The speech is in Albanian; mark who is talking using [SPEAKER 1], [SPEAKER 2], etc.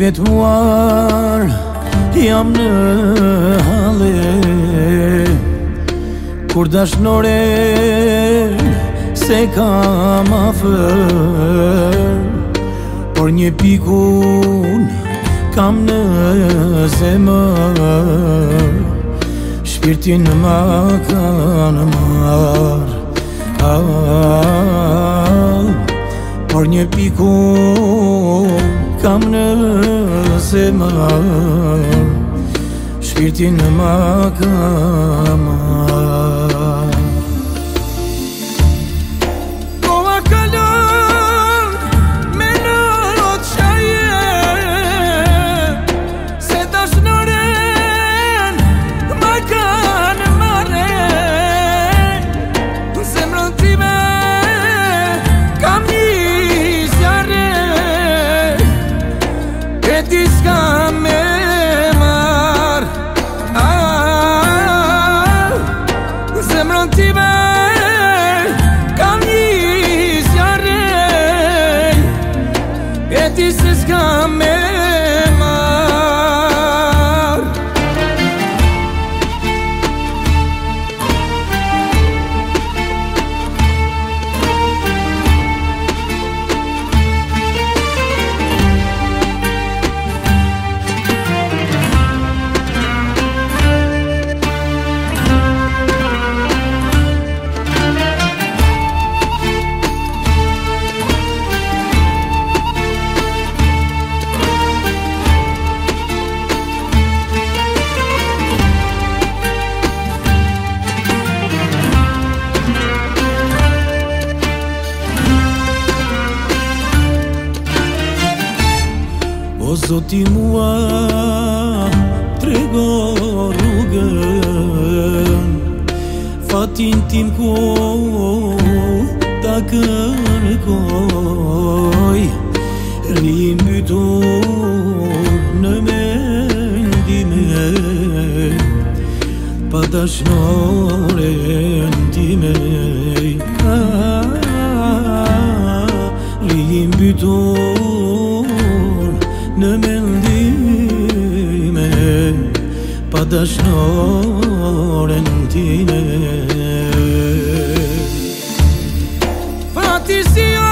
[SPEAKER 1] vetuar jam në halë kur dashnore se kam afër por një pikun kam në zemër shpirtin ma kanë marr por një pikun kam në zemër shpirtin ma kanë marr
[SPEAKER 2] Koha kalon me not qaje se dashnoren ma kanë marre zemrën time kam një zjarre e ti s'ka me marr zemrën time kam një zjarre e ti s'ka me marr
[SPEAKER 1] O Zoti mua trego rrugën fatin tim ku ta kërkoj rimbytur në mendime pa dashnoren time rimbytur në mendime pa dashnoren time
[SPEAKER 2] Fati si